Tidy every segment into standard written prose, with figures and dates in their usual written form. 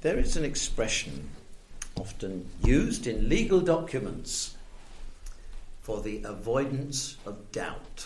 There is an expression often used in legal documents for the avoidance of doubt.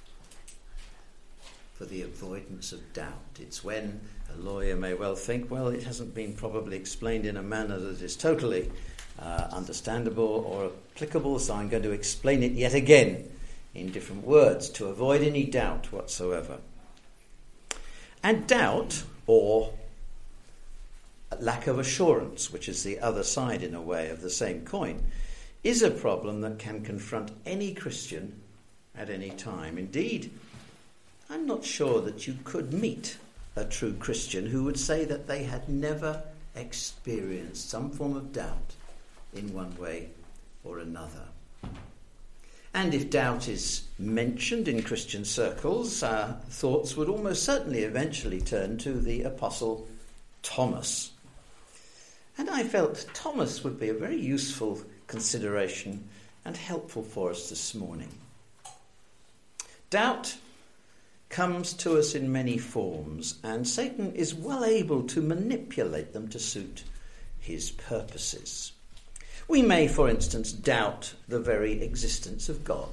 For the avoidance of doubt. It's when a lawyer may well think, well, it hasn't been probably explained in a manner that is totally understandable or applicable, so I'm going to explain it yet again in different words to avoid any doubt whatsoever. And doubt, or lack of assurance, which is the other side in a way of the same coin, is a problem that can confront any Christian at any time. Indeed, I'm not sure that you could meet a true Christian who would say that they had never experienced some form of doubt in one way or another. And if doubt is mentioned in Christian circles, thoughts would almost certainly eventually turn to the Apostle Thomas. And I felt Thomas would be a very useful consideration and helpful for us this morning. Doubt comes to us in many forms, and Satan is well able to manipulate them to suit his purposes. We may, for instance, doubt the very existence of God.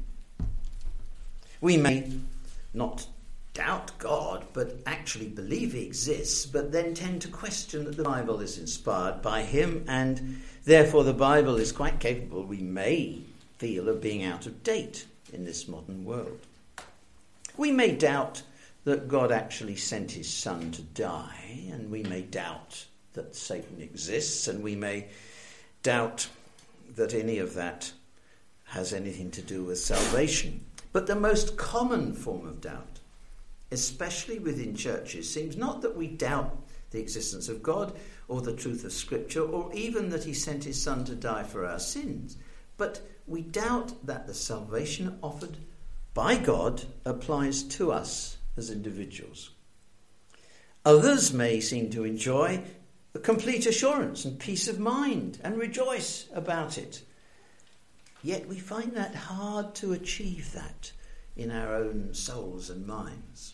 We may not doubt God, but actually believe he exists, but then tend to question that the Bible is inspired by him, and therefore the Bible is quite capable, we may feel, of being out of date in this modern world. We may doubt that God actually sent his Son to die, and we may doubt that Satan exists, and we may doubt that any of that has anything to do with salvation. But the most common form of doubt, especially within churches, seems not that we doubt the existence of God or the truth of Scripture or even that he sent his Son to die for our sins, but we doubt that the salvation offered by God applies to us as individuals. Others may seem to enjoy a complete assurance and peace of mind and rejoice about it. Yet we find that hard to achieve that in our own souls and minds.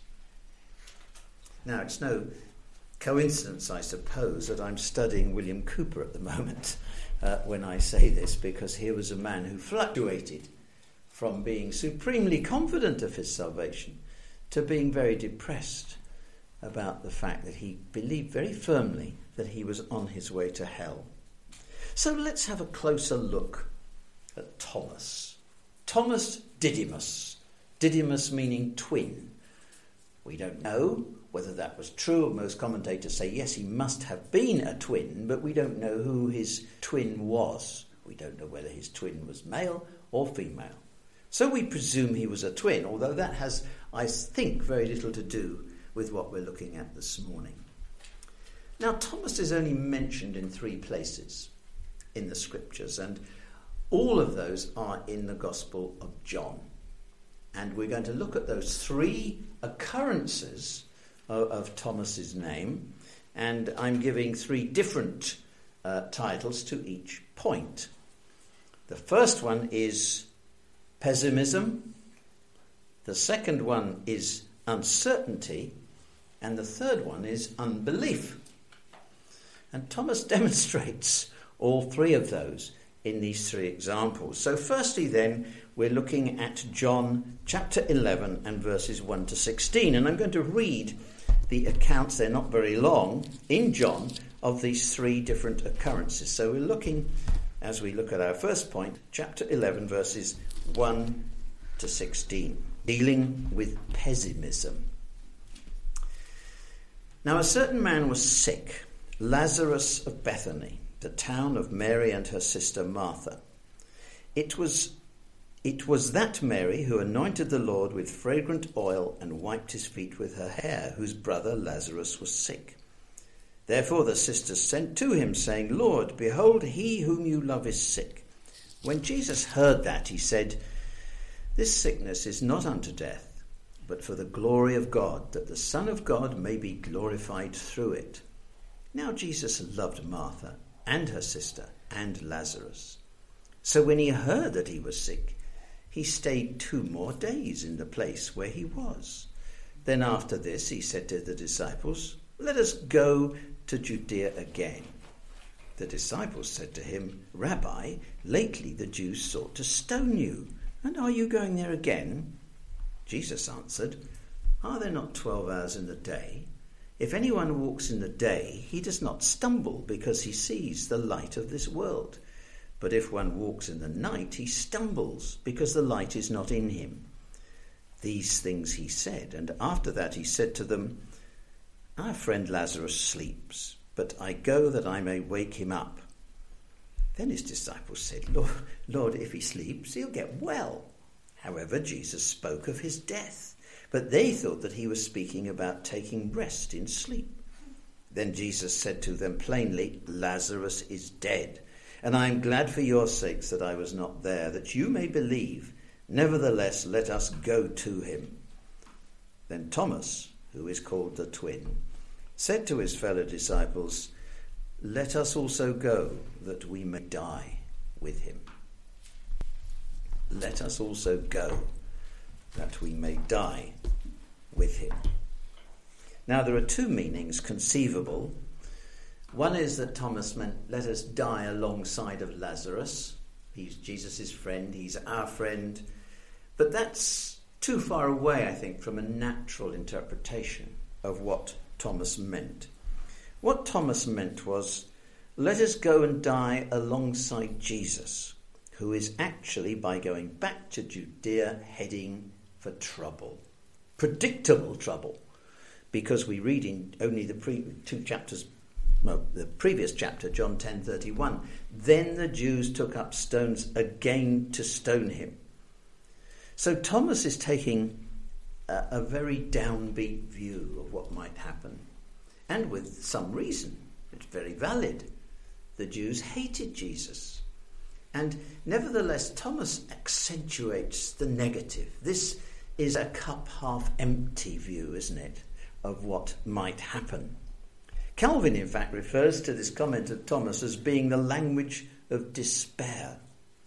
Now, it's no coincidence, I suppose, that I'm studying William Cowper at the moment when I say this, because here was a man who fluctuated from being supremely confident of his salvation to being very depressed about the fact that he believed very firmly that he was on his way to hell. So let's have a closer look at Thomas. Thomas Didymus. Didymus meaning twin. We don't know whether that was true. Most commentators say yes, he must have been a twin, but we don't know who his twin was. We don't know whether his twin was male or female. So we presume he was a twin, although that has, I think, very little to do with what we're looking at this morning. Now, Thomas is only mentioned in 3 places in the Scriptures, and all of those are in the Gospel of John. And we're going to look at those 3 occurrences of Thomas's name, and I'm giving 3 different titles to each point. The first one is pessimism, the second one is uncertainty, and the third one is unbelief. And Thomas demonstrates all 3 of those in these 3 examples. So firstly then, we're looking at John chapter 11 and verses 1 to 16. And I'm going to read the accounts, they're not very long, in John of these 3 different occurrences. So we're looking, as we look at our first point, chapter 11 verses 1 to 16, dealing with pessimism. Now a certain man was sick, Lazarus of Bethany, the town of Mary and her sister Martha. It was that Mary who anointed the Lord with fragrant oil and wiped his feet with her hair, whose brother Lazarus was sick. Therefore the sisters sent to him, saying, Lord, behold, he whom you love is sick. When Jesus heard that, he said, This sickness is not unto death, but for the glory of God, that the Son of God may be glorified through it. Now Jesus loved Martha and her sister and Lazarus. So when he heard that he was sick, he stayed 2 more days in the place where he was. Then after this he said to the disciples, Let us go to Judea again?" The disciples said to him, "Rabbi, lately the Jews sought to stone you, and are you going there again?" Jesus answered, "Are there not 12 hours in the day? If anyone walks in the day, he does not stumble because he sees the light of this world. But if one walks in the night, he stumbles because the light is not in him." These things he said, and after that he said to them, "Our friend Lazarus sleeps, but I go that I may wake him up." Then his disciples said, Lord, if he sleeps, he'll get well." However, Jesus spoke of his death, but they thought that he was speaking about taking rest in sleep. Then Jesus said to them plainly, "Lazarus is dead, and I am glad for your sakes that I was not there, that you may believe. Nevertheless, let us go to him." Then Thomas, who is called the twin, said to his fellow disciples, "Let us also go, that we may die with him." Let us also go, that we may die with him. Now there are two meanings conceivable. One is that Thomas meant, let us die alongside of Lazarus. He's Jesus' friend, he's our friend. But that's too far away, I think, from a natural interpretation of what Thomas meant. What Thomas meant was, let us go and die alongside Jesus, who is actually, by going back to Judea, heading for trouble. Predictable trouble, because we read in only the previous chapter, John 10:31, "Then the Jews took up stones again to stone him." So Thomas is taking a very downbeat view of what might happen, and with some reason. It's very valid. The Jews hated Jesus. And nevertheless, Thomas accentuates the negative. This is a cup half empty view, isn't it, of what might happen. Calvin, in fact, refers to this comment of Thomas as being the language of despair.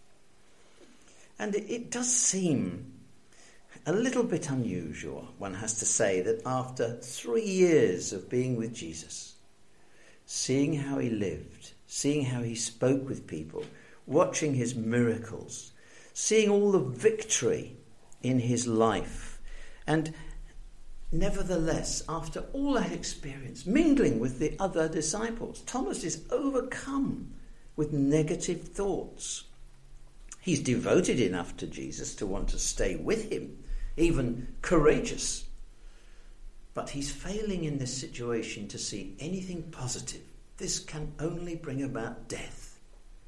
And it does seem a little bit unusual, one has to say, that after 3 years of being with Jesus, seeing how he lived, seeing how he spoke with people, watching his miracles, seeing all the victory in his life, and nevertheless, after all that experience, mingling with the other disciples, Thomas is overcome with negative thoughts. He's devoted enough to Jesus to want to stay with him, even courageous. But he's failing in this situation to see anything positive. This can only bring about death.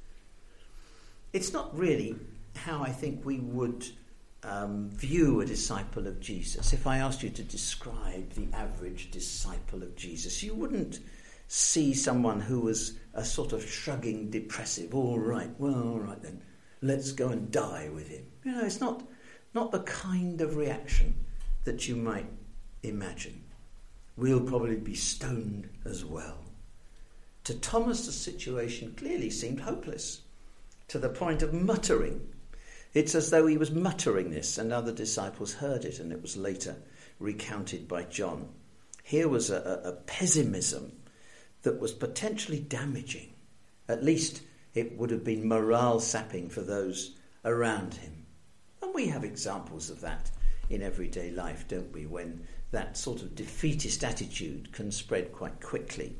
It's not really how I think we would view a disciple of Jesus. If I asked you to describe the average disciple of Jesus, you wouldn't see someone who was a sort of shrugging, depressive, all right then, let's go and die with him. You know, it's not the kind of reaction that you might imagine. We'll probably be stoned as well. To Thomas, the situation clearly seemed hopeless, to the point of muttering. It's as though he was muttering this, and other disciples heard it, and it was later recounted by John. Here was a pessimism that was potentially damaging. At least it would have been morale sapping for those around him. And we have examples of that in everyday life, don't we, when that sort of defeatist attitude can spread quite quickly.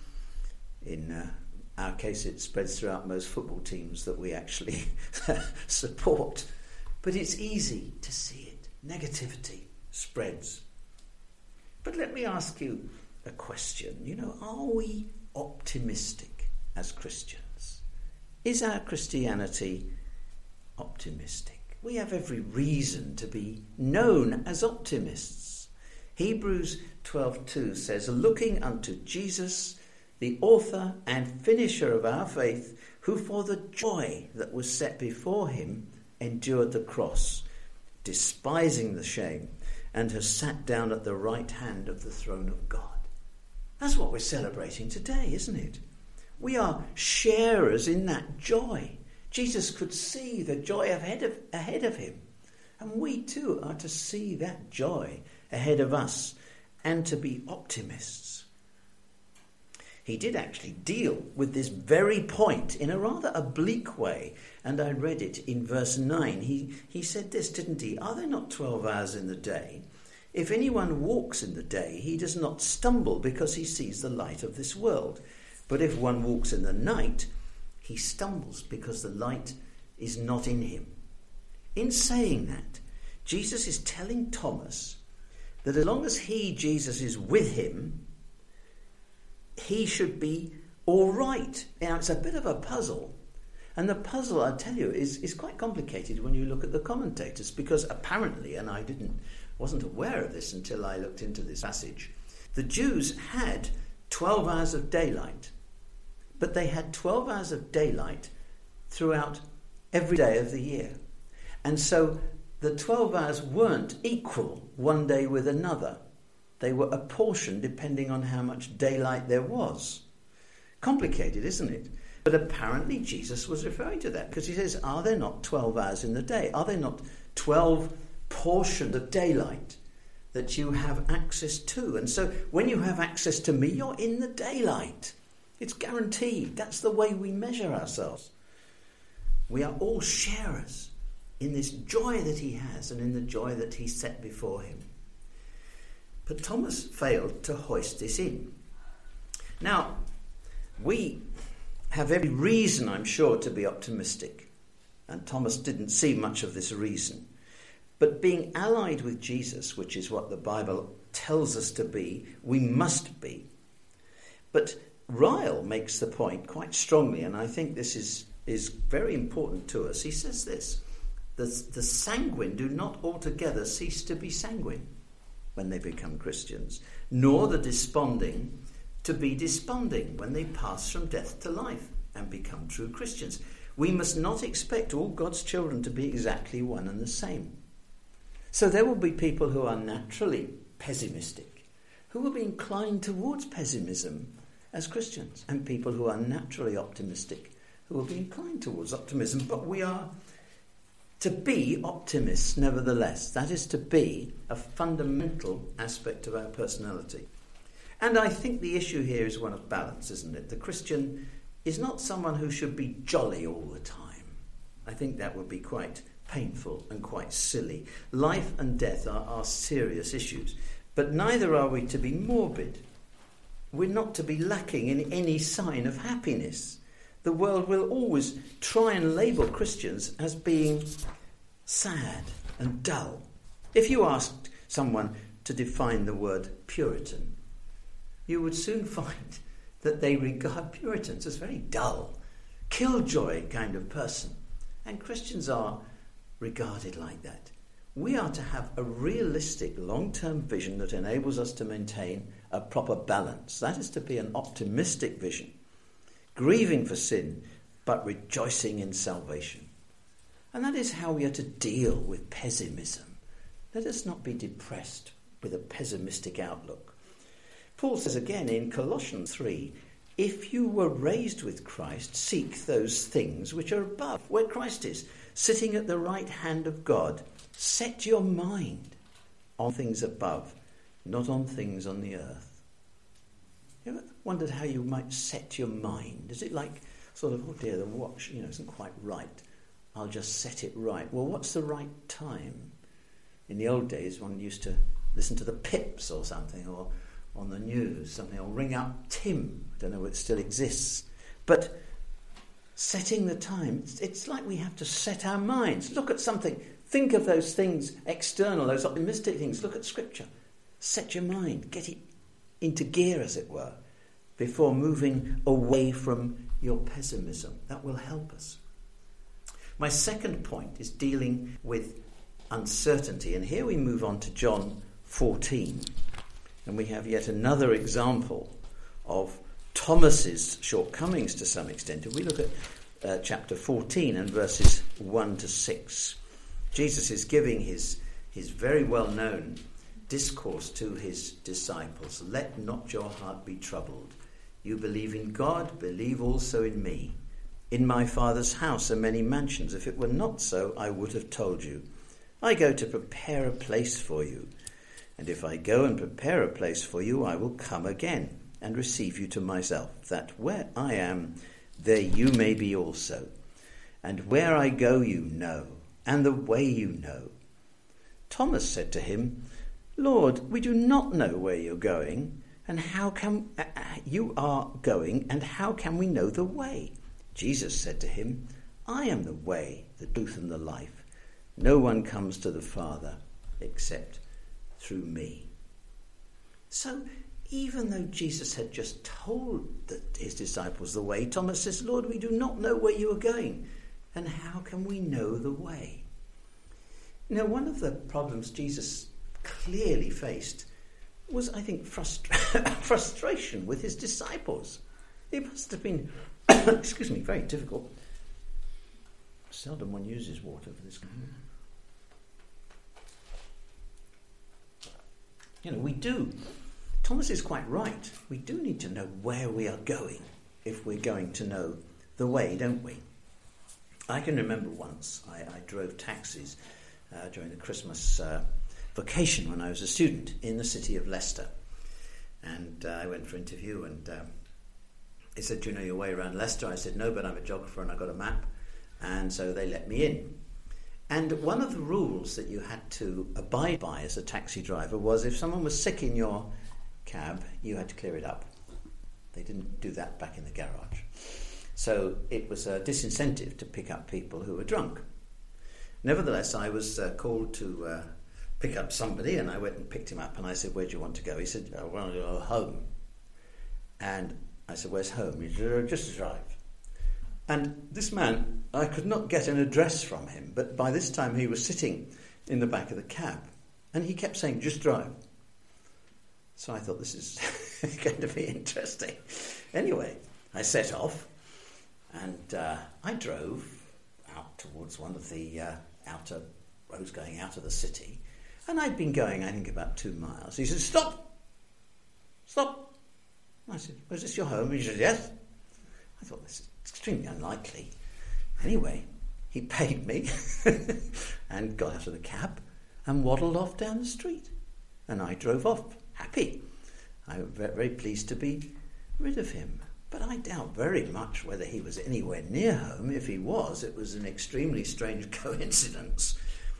In our case, it spreads throughout most football teams that we actually support. But it's easy to see it. Negativity spreads. But let me ask you a question. You know, are we optimistic as Christians? Is our Christianity optimistic? We have every reason to be known as optimists. Hebrews 12:2 says, "Looking unto Jesus, the author and finisher of our faith, who for the joy that was set before him endured the cross, despising the shame, and has sat down at the right hand of the throne of God." That's what we're celebrating today, isn't it? We are sharers in that joy. Jesus could see the joy ahead of him. And we too are to see that joy ahead of us and to be optimists. he did actually deal with this very point in a rather oblique way. And I read it in verse 9. He said this, didn't he? Are there not 12 hours in the day? If anyone walks in the day, he does not stumble because he sees the light of this world. But if one walks in the night, he stumbles because the light is not in him. In saying that, Jesus is telling Thomas that as long as Jesus, is with him, he should be all right. Now, it's a bit of a puzzle. And the puzzle, I tell you, is quite complicated when you look at the commentators, because apparently, and I wasn't aware of this until I looked into this passage, the Jews had 12 hours of daylight, but they had 12 hours of daylight throughout every day of the year. And so the 12 hours weren't equal one day with another. They were apportioned depending on how much daylight there was. Complicated, isn't it? But apparently Jesus was referring to that, because he says, are there not 12 hours in the day? Are there not 12 portions of daylight that you have access to? And so when you have access to me, you're in the daylight. It's guaranteed. That's the way we measure ourselves. We are all sharers in this joy that he has and in the joy that he set before him. But Thomas failed to hoist this in. Now, we have every reason, I'm sure, to be optimistic. And Thomas didn't see much of this reason. But being allied with Jesus, which is what the Bible tells us to be, we must be. But Ryle makes the point quite strongly, and I think this is very important to us. He says this, the sanguine do not altogether cease to be sanguine when they become Christians, nor the desponding to be desponding when they pass from death to life and become true Christians. We must not expect all God's children to be exactly one and the same. So there will be people who are naturally pessimistic, who will be inclined towards pessimism as Christians, and people who are naturally optimistic, who will be inclined towards optimism. But we are to be optimists nevertheless. That is to be a fundamental aspect of our personality. And I think the issue here is one of balance, isn't it? The Christian is not someone who should be jolly all the time. I think that would be quite painful and quite silly. Life and death are serious issues, but neither are we to be morbid. We're not to be lacking in any sign of happiness. The world will always try and label Christians as being sad and dull. If you asked someone to define the word Puritan, you would soon find that they regard Puritans as very dull, killjoy kind of person. And Christians are regarded like that. We are to have a realistic long-term vision that enables us to maintain a proper balance. That is to be an optimistic vision, grieving for sin, but rejoicing in salvation. And that is how we are to deal with pessimism. Let us not be depressed with a pessimistic outlook. Paul says again in Colossians 3, if you were raised with Christ, seek those things which are above, where Christ is, sitting at the right hand of God. Set your mind on things above, not on things on the earth. You ever wondered how you might set your mind? Is it like sort of, oh dear, the watch, isn't quite right. I'll just set it right. Well, what's the right time? In the old days, one used to listen to the Pips or something, or on the news, something, or ring up Tim. I don't know if it still exists. But setting the time, it's like we have to set our minds. Look at something. Think of those things external, those optimistic things. Look at Scripture. Set your mind. Get it into gear, as it were, before moving away from your pessimism. That will help us. My second point is dealing with uncertainty. And here we move on to John 14. And we have yet another example of Thomas's shortcomings to some extent. If we look at chapter 14 and verses 1 to 6, Jesus is giving his very well-known discourse to his disciples. Let not your heart be troubled. You believe in God, believe also in me. In my Father's house are many mansions. If it were not so, I would have told you. I go to prepare a place for you. And if I go and prepare a place for you, I will come again and receive you to myself, that where I am, there you may be also. And where I go you know, and the way you know. Thomas said to him, Lord, we do not know where you're going, and how can you are going, and how can we know the way? Jesus said to him, I am the way, the truth, and the life. No one comes to the Father except through me. So, even though Jesus had just told his disciples the way, Thomas says, Lord, we do not know where you are going, and how can we know the way? Now, one of the problems Jesus clearly faced was, I think, frustration with his disciples. It must have been, very difficult. Seldom one uses water for this. We do. Thomas is quite right. We do need to know where we are going if we're going to know the way, don't we? I can remember once I drove taxis during the Christmas vacation when I was a student in the city of Leicester. And I went for an interview, and they said, do you know your way around Leicester? I said, no, but I'm a geographer and I've got a map. And so they let me in. And one of the rules that you had to abide by as a taxi driver was if someone was sick in your cab, you had to clear it up. They didn't do that back in the garage. So it was a disincentive to pick up people who were drunk. Nevertheless, I was called to pick up somebody, and I went and picked him up, and I said, where do you want to go? He said, I want to go home. And I said, where's home? He said, just drive. And this man, I could not get an address from him, but by this time he was sitting in the back of the cab, and he kept saying, just drive. So I thought, this is going to be interesting. Anyway, I set off, and I drove out towards one of the outer roads going out of the city, and I'd been going, I think, about 2 miles. He said, stop! Stop! I said, was this your home? He said, yes. I thought, this is extremely unlikely. Anyway, he paid me and got out of the cab and waddled off down the street. And I drove off, happy. I was very pleased to be rid of him. But I doubt very much whether he was anywhere near home. If he was, it was an extremely strange coincidence.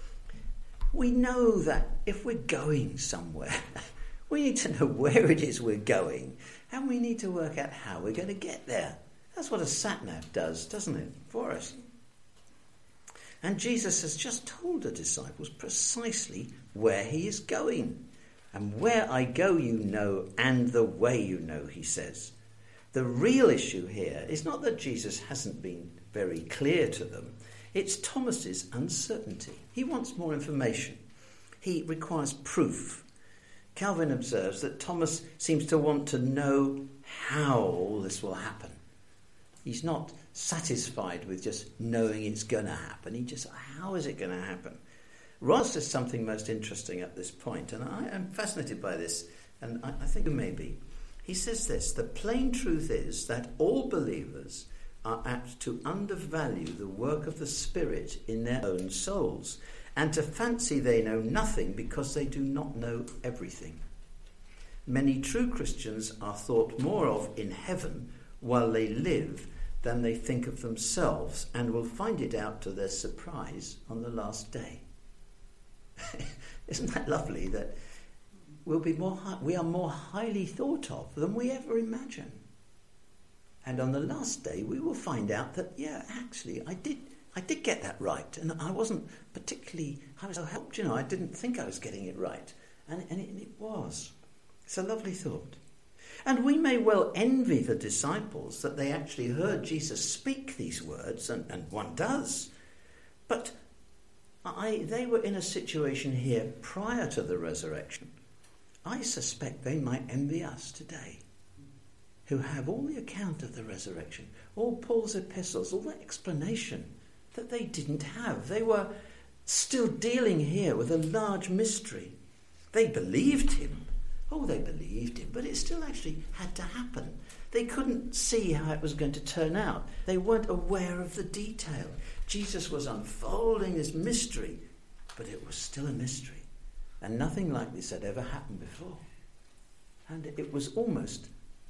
We know that if we're going somewhere, we need to know where it is we're going, and we need to work out how we're going to get there. That's what a sat-nav does, doesn't it, for us? And Jesus has just told the disciples precisely where he is going. And where I go you know, and the way you know, he says. The real issue here is not that Jesus hasn't been very clear to them. It's Thomas's uncertainty. He wants more information. He requires proof. Calvin observes that Thomas seems to want to know how all this will happen. He's not satisfied with just knowing it's going to happen. He just, how is it going to happen? Ross says something most interesting at this point, and I am fascinated by this, and I think you may be. He says this, the plain truth is that all believers are apt to undervalue the work of the Spirit in their own souls, and to fancy they know nothing because they do not know everything. Many true Christians are thought more of in heaven while they live than they think of themselves, and will find it out to their surprise on the last day. Isn't that lovely that we are more highly thought of than we ever imagine? And on the last day we will find out that, yeah, actually I did get that right, and I wasn't particularly, I was so helped, I didn't think I was getting it right, and it was. It's a lovely thought. And we may well envy the disciples that they actually heard Jesus speak these words, and one does. But they were in a situation here prior to the resurrection. I suspect they might envy us today, who have all the account of the resurrection, all Paul's epistles, all the explanation that they didn't have. They were still dealing here with a large mystery. They believed him. Oh, they believed him, but it still actually had to happen. They couldn't see how it was going to turn out. They weren't aware of the detail. Jesus was unfolding this mystery, but it was still a mystery. And nothing like this had ever happened before. And it was almost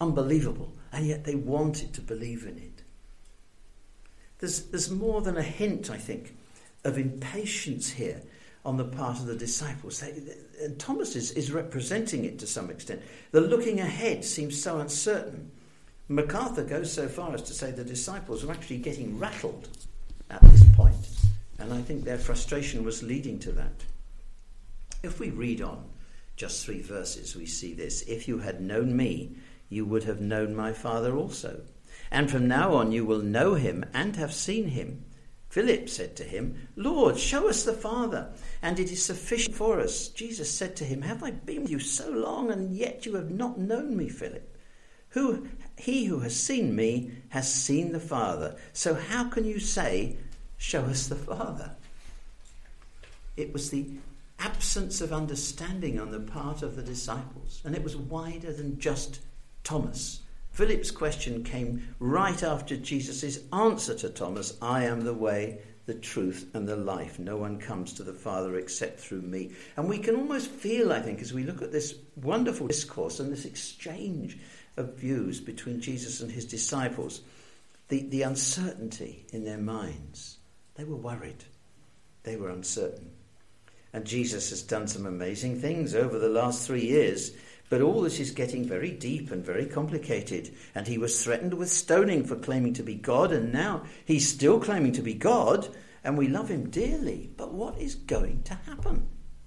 unbelievable, and yet they wanted to believe in it. There's more than a hint, I think, of impatience here on the part of the disciples. And Thomas is representing it to some extent. The looking ahead seems so uncertain. MacArthur goes so far as to say the disciples were actually getting rattled at this point, and I think their frustration was leading to that. If we read on just 3 verses, we see this. If you had known me, you would have known my Father also. And from now on you will know him and have seen him. Philip said to him, Lord, show us the Father, and it is sufficient for us. Jesus said to him, have I been with you so long, and yet you have not known me, Philip? He who has seen me has seen the Father. So how can you say, show us the Father? It was the absence of understanding on the part of the disciples, and it was wider than just Thomas. Philip's question came right after Jesus' answer to Thomas, I am the way, the truth, and the life. No one comes to the Father except through me. And we can almost feel, I think, as we look at this wonderful discourse and this exchange of views between Jesus and his disciples, the uncertainty in their minds. They were worried. They were uncertain. And Jesus has done some amazing things over the last 3 years. But all this is getting very deep and very complicated. And he was threatened with stoning for claiming to be God. And now he's still claiming to be God. And we love him dearly. But what is going to happen?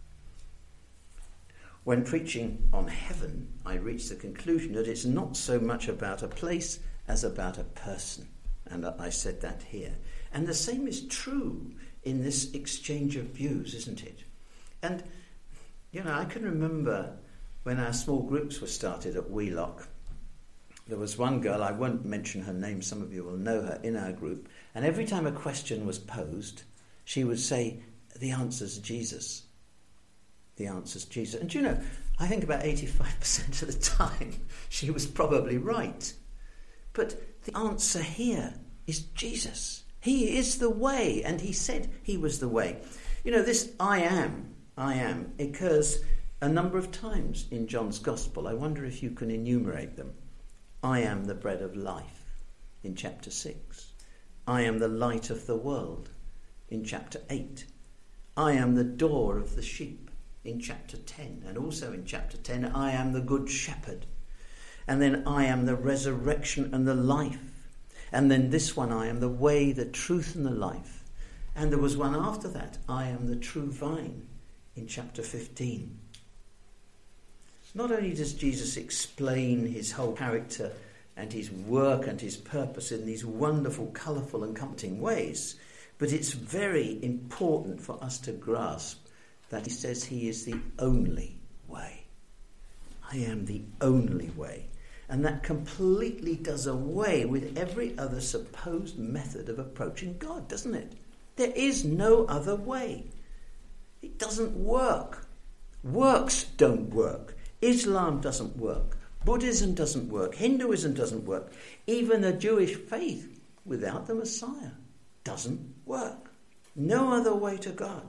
When preaching on heaven, I reached the conclusion that it's not so much about a place as about a person. And I said that here. And the same is true in this exchange of views, isn't it? And, I can remember when our small groups were started at Wheelock, there was one girl, I won't mention her name, some of you will know her, in our group, and every time a question was posed, she would say, the answer's Jesus. The answer's Jesus. And I think about 85% of the time she was probably right. But the answer here is Jesus. He is the way, and he said he was the way. This I am, occurs a number of times in John's Gospel. I wonder if you can enumerate them. I am the bread of life in chapter 6. I am the light of the world in chapter 8. I am the door of the sheep in chapter 10. And also in chapter 10, I am the good shepherd. And then I am the resurrection and the life. And then this one, I am the way, the truth and the life. And there was one after that, I am the true vine in chapter 15. Not only does Jesus explain his whole character and his work and his purpose in these wonderful, colourful and comforting ways, but it's very important for us to grasp that he says he is the only way. I am the only way. And that completely does away with every other supposed method of approaching God, doesn't it? There is no other way. It doesn't work. Works don't work. Islam doesn't work. Buddhism doesn't work. Hinduism doesn't work. Even the Jewish faith without the Messiah doesn't work. No other way to God.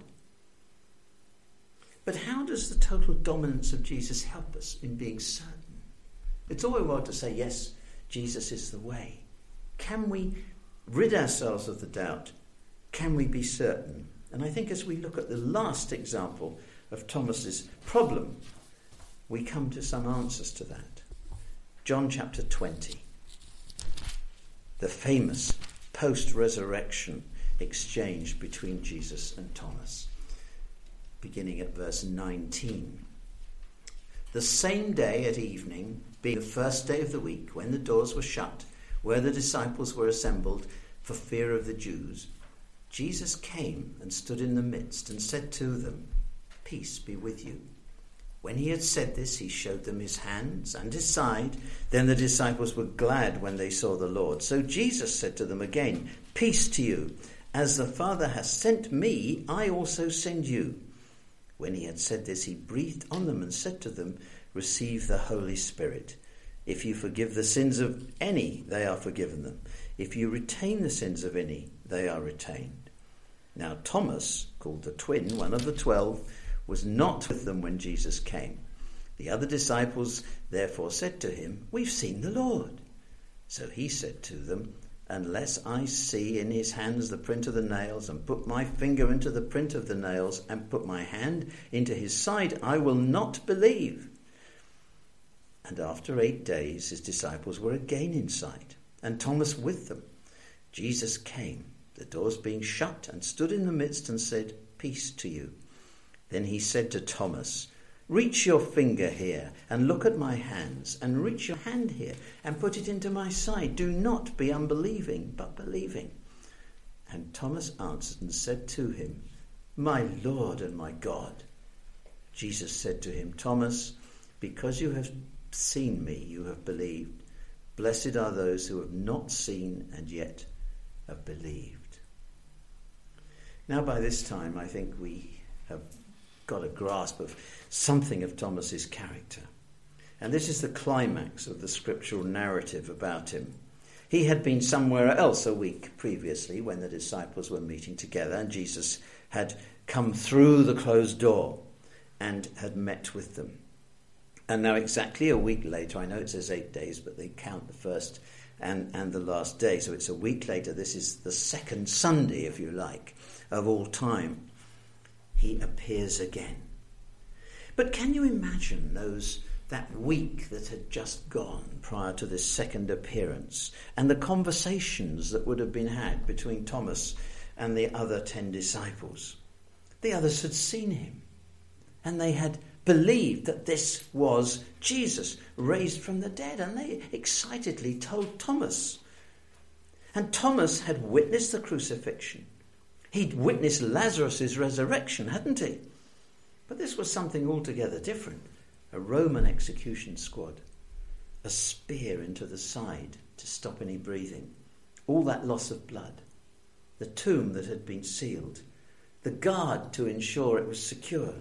But how does the total dominance of Jesus help us in being certain? It's all very well to say, yes, Jesus is the way. Can we rid ourselves of the doubt? Can we be certain? And I think as we look at the last example of Thomas's problem, we come to some answers to that. John chapter 20. The famous post-resurrection exchange between Jesus and Thomas. Beginning at verse 19. The same day at evening, being the first day of the week, when the doors were shut, where the disciples were assembled for fear of the Jews, Jesus came and stood in the midst and said to them, Peace be with you. When he had said this, he showed them his hands and his side. Then the disciples were glad when they saw the Lord. So Jesus said to them again, Peace to you. As the Father has sent me, I also send you. When he had said this, he breathed on them and said to them, Receive the Holy Spirit. If you forgive the sins of any, they are forgiven them. If you retain the sins of any, they are retained. Now Thomas, called the twin, one of the 12, was not with them when Jesus came. The other disciples therefore said to him, "We've seen the Lord." So he said to them, "Unless I see in his hands the print of the nails, and put my finger into the print of the nails, and put my hand into his side, I will not believe." And after 8 days his disciples were again in sight, and Thomas with them. Jesus came, the doors being shut, and stood in the midst and said, "Peace to you." Then he said to Thomas, "Reach your finger here and look at my hands, and reach your hand here and put it into my side. Do not be unbelieving, but believing." And Thomas answered and said to him, "My Lord and my God." Jesus said to him, "Thomas, because you have seen me, you have believed. Blessed are those who have not seen and yet have believed." Now by this time I think we have got a grasp of something of Thomas's character. And this is the climax of the scriptural narrative about him. He had been somewhere else a week previously when the disciples were meeting together, and Jesus had come through the closed door and had met with them. And now exactly a week later, I know it says 8 days, but they count the first and the last day. So it's a week later. This is the second Sunday, if you like, of all time. He appears again. But can you imagine that week that had just gone prior to this second appearance, and the conversations that would have been had between Thomas and the other 10 disciples? The others had seen him, and they had believed that this was Jesus raised from the dead, and they excitedly told Thomas. And Thomas had witnessed the crucifixion. He'd witnessed Lazarus' resurrection, hadn't he? But this was something altogether different. A Roman execution squad, a spear into the side to stop any breathing, all that loss of blood, the tomb that had been sealed, the guard to ensure it was secure.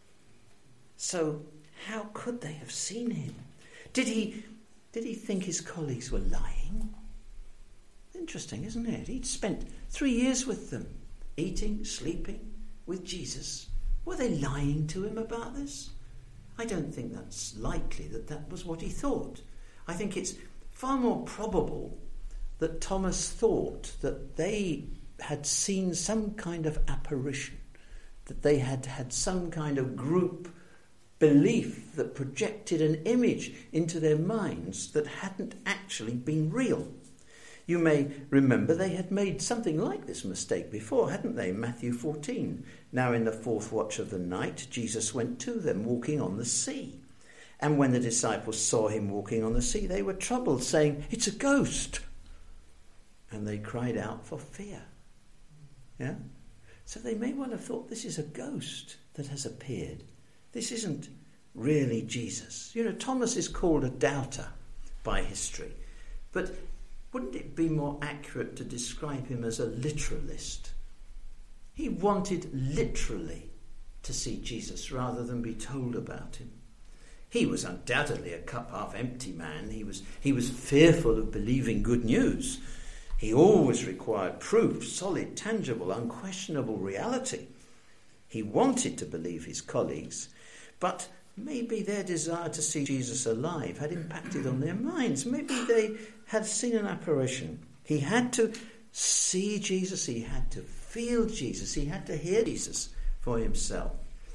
So how could they have seen him? Did he think his colleagues were lying? Interesting, isn't it? He'd spent 3 years with them, eating, sleeping with Jesus. Were they lying to him about this? I don't think that's likely that was what he thought. I think it's far more probable that Thomas thought that they had seen some kind of apparition, that they had had some kind of group belief that projected an image into their minds that hadn't actually been real. You may remember they had made something like this mistake before, hadn't they? Matthew 14. Now in the 4th watch of the night, Jesus went to them walking on the sea. And when the disciples saw him walking on the sea, they were troubled, saying, "It's a ghost." And they cried out for fear. Yeah? So they may well have thought this is a ghost that has appeared. This isn't really Jesus. You know, Thomas is called a doubter by history. But wouldn't it be more accurate to describe him as a literalist? He wanted literally to see Jesus rather than be told about him. He was undoubtedly a cup half empty man. He was fearful of believing good news. He always required proof, solid, tangible, unquestionable reality. He wanted to believe his colleagues, but maybe their desire to see Jesus alive had impacted on their minds. Maybe they had seen an apparition. He had to see Jesus, he had to feel Jesus, he had to hear Jesus for himself.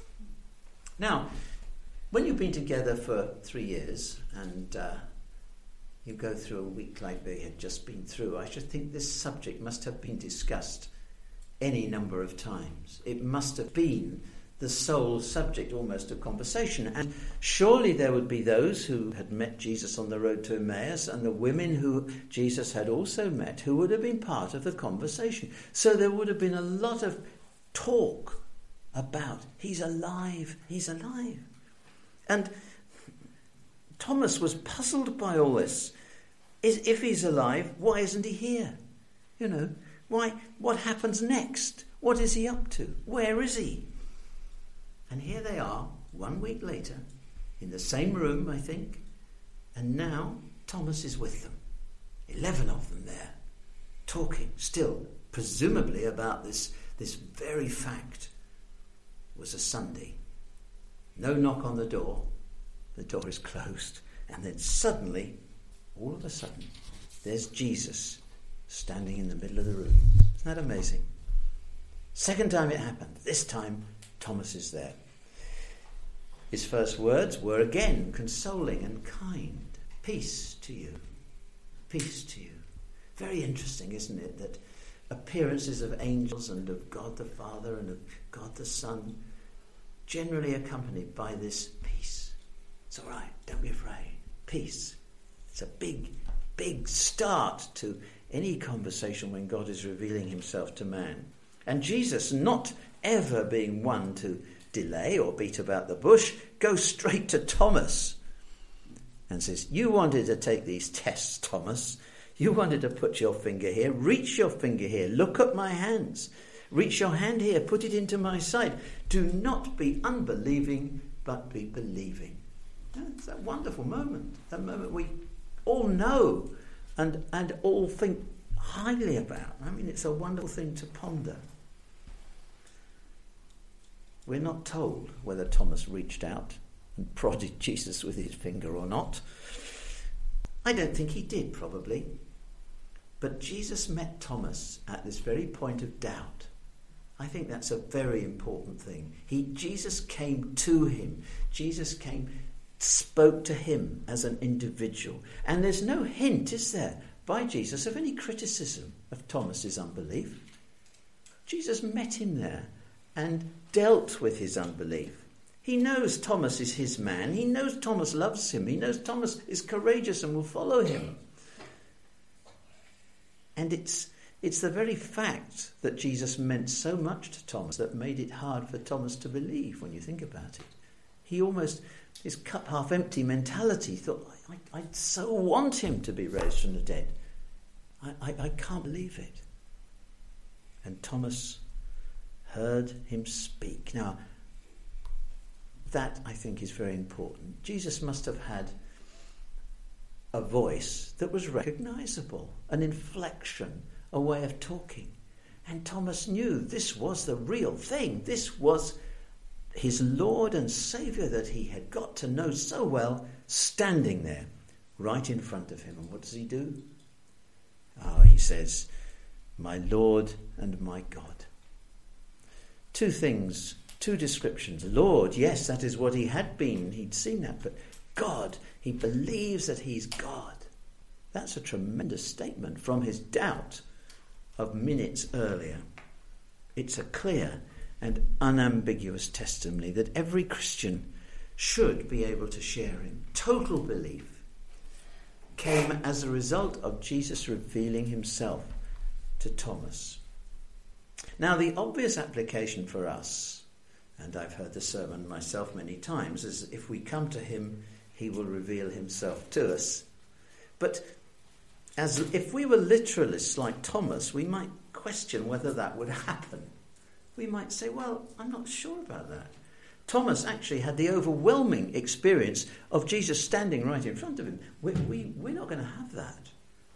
Now, when you've been together for 3 years and you go through a week like they had just been through, I should think this subject must have been discussed any number of times. It must have been the sole subject almost of conversation. And surely there would be those who had met Jesus on the road to Emmaus and the women who Jesus had also met who would have been part of the conversation. So there would have been a lot of talk about he's alive, he's alive. And Thomas was puzzled by all this. If he's alive, why isn't he here? You know, why? What happens next? What is he up to? Where is he? And here they are, 1 week later, in the same room, I think, and now Thomas is with them. 11 of them there, talking still, presumably about this very fact. It was a Sunday. No knock on the door, the door is closed, and then suddenly, all of a sudden, there's Jesus standing in the middle of the room. Isn't that amazing? Second time it happened. This time, Thomas is there. His first words were again consoling and kind. Peace to you. Peace to you. Very interesting, isn't it, that appearances of angels and of God the Father and of God the Son generally accompanied by this peace. It's all right, don't be afraid. Peace. It's a big start to any conversation when God is revealing himself to man. And Jesus, not ever being one to delay or beat about the bush, goes straight to Thomas and says, you wanted to take these tests, Thomas. You wanted to put your finger here. Reach your finger here. Look at my hands. Reach your hand here. Put it into my side. Do not be unbelieving, but be believing. It's that wonderful moment. That moment we all know and all think highly about. I mean, it's a wonderful thing to ponder. We're not told whether Thomas reached out and prodded Jesus with his finger or not. I don't think he did, probably. But Jesus met Thomas at this very point of doubt. I think that's a very important thing. Jesus came to him. Jesus spoke to him as an individual. And there's no hint, is there, by Jesus of any criticism of Thomas's unbelief. Jesus met him there and dealt with his unbelief. He knows Thomas is his man. He knows Thomas loves him. He knows Thomas is courageous and will follow him. And it's the very fact that Jesus meant so much to Thomas that made it hard for Thomas to believe when you think about it. He almost, his cup half empty mentality, thought, I so want him to be raised from the dead. I can't believe it. And Thomas heard him speak. Now, that I think is very important. Jesus must have had a voice that was recognizable, an inflection, a way of talking. And Thomas knew this was the real thing. This was his Lord and Saviour that he had got to know so well, standing there right in front of him. And what does he do? He says, my Lord and my God. Two things, two descriptions. Lord, yes, that is what he had been. He'd seen that. But God, he believes that he's God. That's a tremendous statement from his doubt of minutes earlier. It's a clear and unambiguous testimony that every Christian should be able to share in. Total belief came as a result of Jesus revealing himself to Thomas. Now, the obvious application for us, and I've heard the sermon myself many times, is if we come to him, he will reveal himself to us. But as if we were literalists like Thomas, we might question whether that would happen. We might say, well, I'm not sure about that. Thomas actually had the overwhelming experience of Jesus standing right in front of him. We're not going to have that.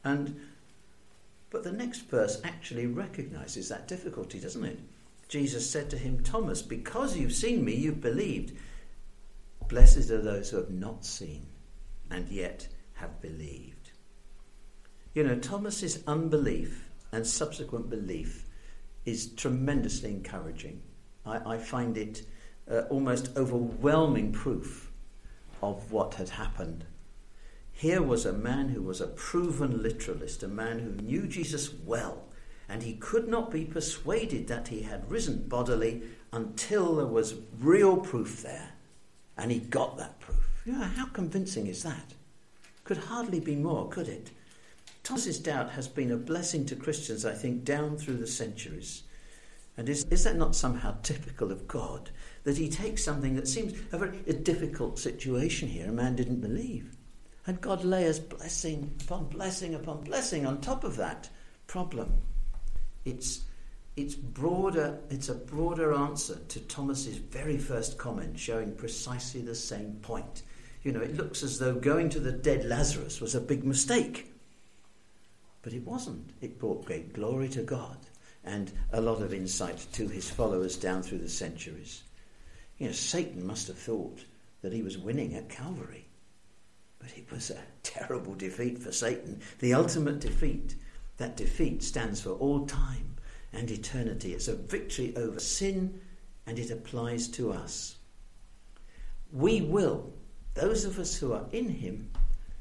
But the next verse actually recognizes that difficulty, doesn't it? Jesus said to him, Thomas, because you've seen me, you've believed. Blessed are those who have not seen and yet have believed. You know, Thomas's unbelief and subsequent belief is tremendously encouraging. I find it almost overwhelming proof of what had happened. Here was a man who was a proven literalist, a man who knew Jesus well, and he could not be persuaded that he had risen bodily until there was real proof there. And he got that proof. You know, how convincing is that? Could hardly be more, could it? Thomas's doubt has been a blessing to Christians, I think, down through the centuries. And is that not somehow typical of God? That he takes something that seems a very difficult situation here, a man didn't believe. And God layers blessing upon blessing upon blessing on top of that problem. It's a broader answer to Thomas's very first comment, showing precisely the same point. You know, it looks as though going to the dead Lazarus was a big mistake. But it wasn't. It brought great glory to God and a lot of insight to his followers down through the centuries. You know, Satan must have thought, that he was winning at Calvary. But it was a terrible defeat for Satan, the ultimate defeat. That defeat stands for all time and eternity. It's a victory over sin, and it applies to us. We will, those of us who are in him,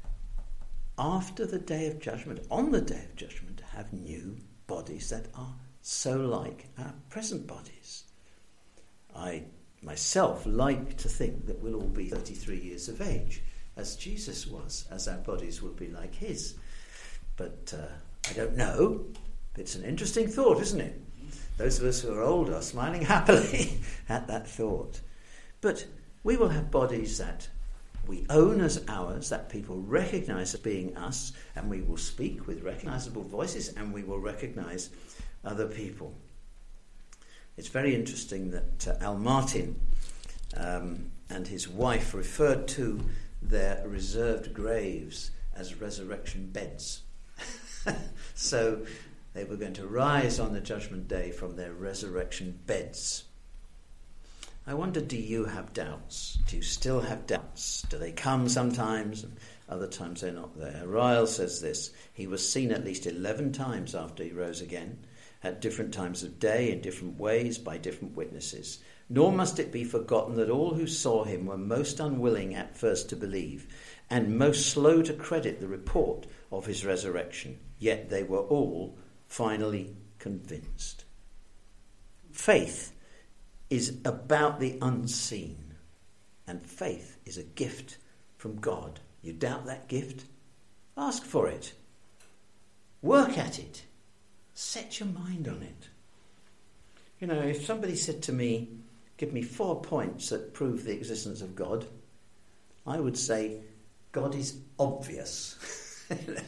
after the day of judgment, on the day of judgment, have new bodies that are so like our present bodies. I myself like to think that we'll all be 33 years of age, as Jesus was, as our bodies will be like his. But I don't know. It's an interesting thought, isn't it? Those of us who are old are smiling happily at that thought. But we will have bodies that we own as ours, that people recognise as being us, and we will speak with recognisable voices, and we will recognise other people. It's very interesting that Al Martin and his wife referred to their reserved graves as resurrection beds. So they were going to rise on the judgment day from their resurrection beds. I wonder, do you have doubts? Do you still have doubts? Do they come sometimes and other times they're not there? Ryle says this: he was seen at least 11 times after he rose again, at different times of day, in different ways, by different witnesses. Nor must it be forgotten that all who saw him were most unwilling at first to believe, and most slow to credit the report of his resurrection. Yet they were all finally convinced. Faith is about the unseen, and faith is a gift from God. You doubt that gift? Ask for it. Work at it. Set your mind on it. You know, if somebody said to me, give me 4 points that prove the existence of God, I would say, God is obvious.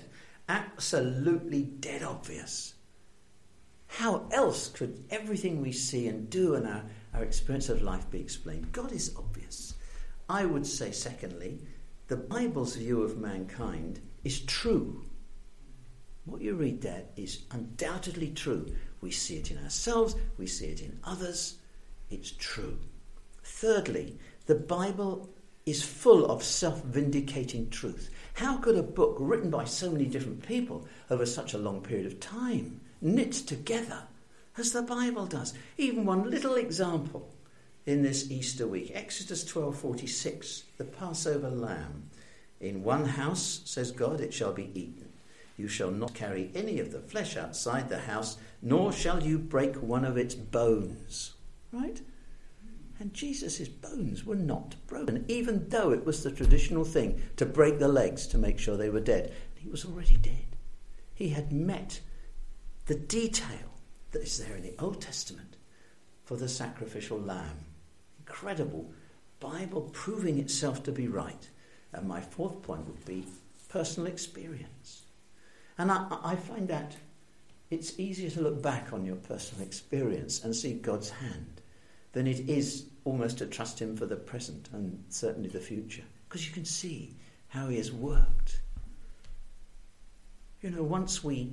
Absolutely dead obvious. How else could everything we see and do and our experience of life be explained? God is obvious. I would say, secondly, the Bible's view of mankind is true. What you read there is undoubtedly true. We see it in ourselves, we see it in others. It's true. Thirdly, the Bible is full of self-vindicating truth. How could a book written by so many different people over such a long period of time knit together as the Bible does? Even one little example in this Easter week, Exodus 12:46, the Passover lamb. In one house, says God, it shall be eaten. You shall not carry any of the flesh outside the house, nor shall you break one of its bones. Right? And Jesus' bones were not broken, even though it was the traditional thing to break the legs to make sure they were dead. He was already dead. He had met the detail that is there in the Old Testament for the sacrificial lamb. Incredible. Bible proving itself to be right. And my 4th point would be personal experience. And I find that it's easier to look back on your personal experience and see God's hand than it is almost to trust him for the present and certainly the future, because you can see how he has worked. You know, once we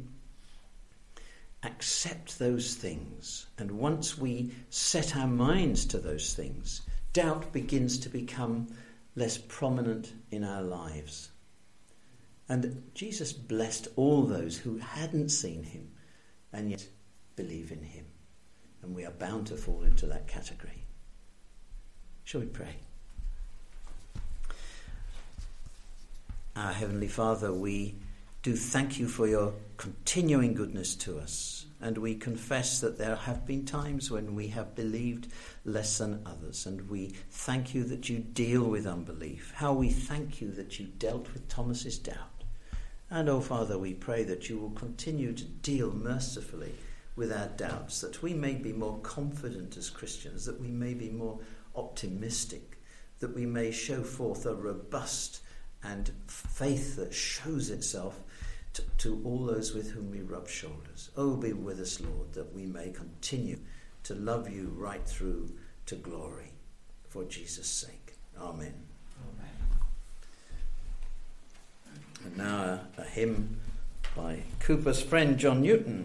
accept those things and once we set our minds to those things, doubt begins to become less prominent in our lives. And Jesus blessed all those who hadn't seen him and yet believe in him. And we are bound to fall into that category. Shall we pray? Our Heavenly Father, we do thank you for your continuing goodness to us. And we confess that there have been times when we have believed less than others. And we thank you that you deal with unbelief. How we thank you that you dealt with Thomas's doubt. And, oh Father, we pray that you will continue to deal mercifully with our doubts, that we may be more confident as Christians, that we may be more optimistic, that we may show forth a robust and faith that shows itself to all those with whom we rub shoulders. Oh, be with us, Lord, that we may continue to love you right through to glory. For Jesus' sake. Amen. Amen. And now a hymn by Cooper's friend John Newton.